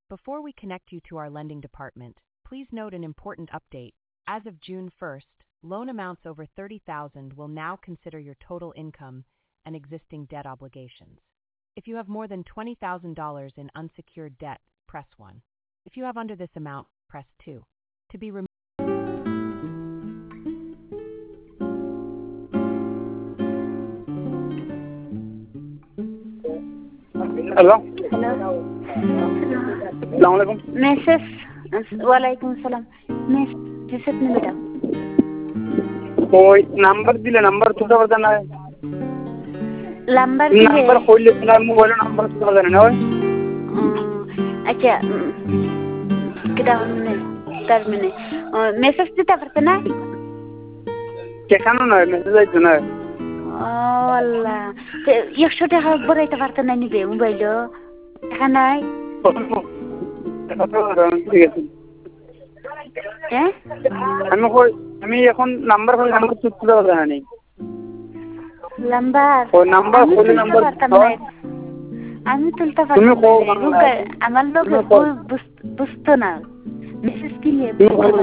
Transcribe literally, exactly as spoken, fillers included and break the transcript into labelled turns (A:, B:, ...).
A: Before we connect you to our lending department, please note an important update. As of June first, loan amounts over thirty thousand dollars will now consider your total income and existing debt obligations. If you have more than twenty thousand dollars in unsecured debt, press one. If you have under this amount, press two. To be removed.
B: Hello
C: hello
B: अस्सलाम वालेकुम
C: message वालेकुम सलाम मैं जैसे अपने बेटा
B: कोई number दिले नंबर तुझा बता ना
C: नंबर दिले
B: नंबर खोल ले ना मोबाइल नंबर तुझा बता ना
C: अच्छा किधर हमने कर मैंने मैसेज देता पड़ता ना
B: क्या खाना ना मैसेज आई तो ना
C: والله يخشى ده بريت فارتنا نبي موبايله خناي ايه
B: আমি কই আমি এখন নাম্বার কই নাম্বার তুলতে পারবো না নি
C: নাম্বার
B: ও নাম্বার কই নাম্বার
C: আমি তুলতে পারবো তুমি কো আমার লোক বুঝতো না মেসেজ কি নিয়ে